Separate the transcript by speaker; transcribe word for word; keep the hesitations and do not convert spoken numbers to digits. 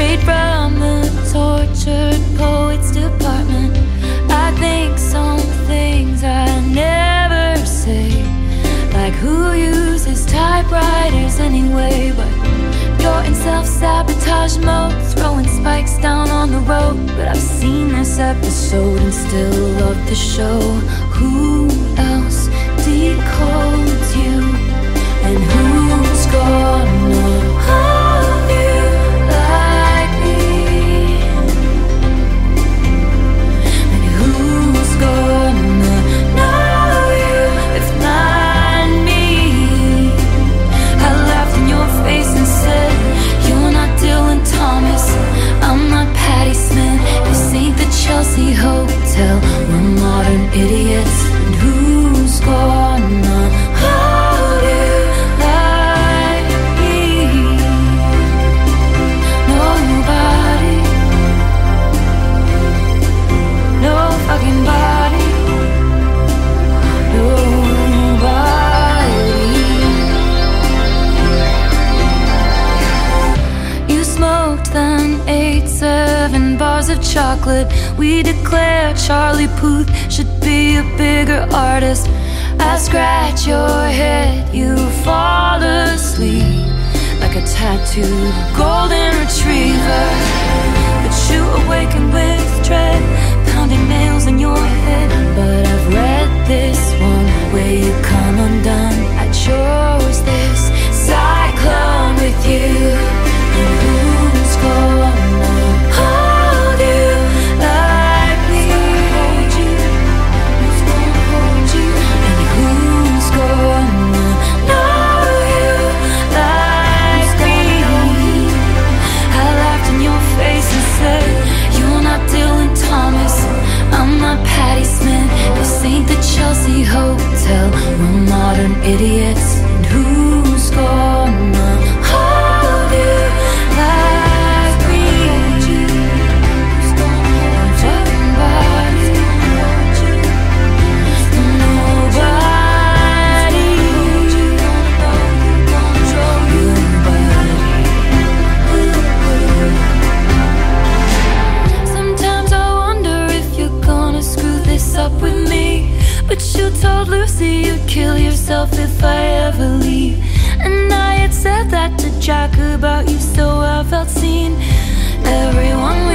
Speaker 1: straight from the tortured poets department. I think some things I never say, like who uses typewriters anyway. But you're in self-sabotage mode, throwing spikes down on the road. But I've seen this episode and still love the show. Who else decodes you? And who's gonna hold you like me? And who's gonna know you if not me? I laughed in your face and said, you're not Dylan Thomas, I'm not Patti Smith. This ain't the Chelsea Hotel, we're modern idiots. And who's gonna hold you like me? Nobody. No fucking body. Nobody. You smoked then ate seven bars of chocolate. We declare Charlie Puth should be a bigger artist. I scratch your head, you fall asleep like a tattooed golden retriever. But you awaken with dread, pounding nails in your head. But I've read this one where you come undone. I chose this cyclone with you. And who's gonna hold you like me? Who's gonna hold you? And who's gonna know you like me? I laughed in your face and said, you're not Dylan Thomas, I'm not Patti Smith. This ain't the Chelsea Hotel, we're modern idiots. And who's gonna hold you like me? Who's gonna hold your body? Nobody. Sometimes I wonder if you're gonna screw this up with me. But you told Lucy you'd kill yourself if I ever leave. And I had said that to Jack about you, so I felt seen. Everyone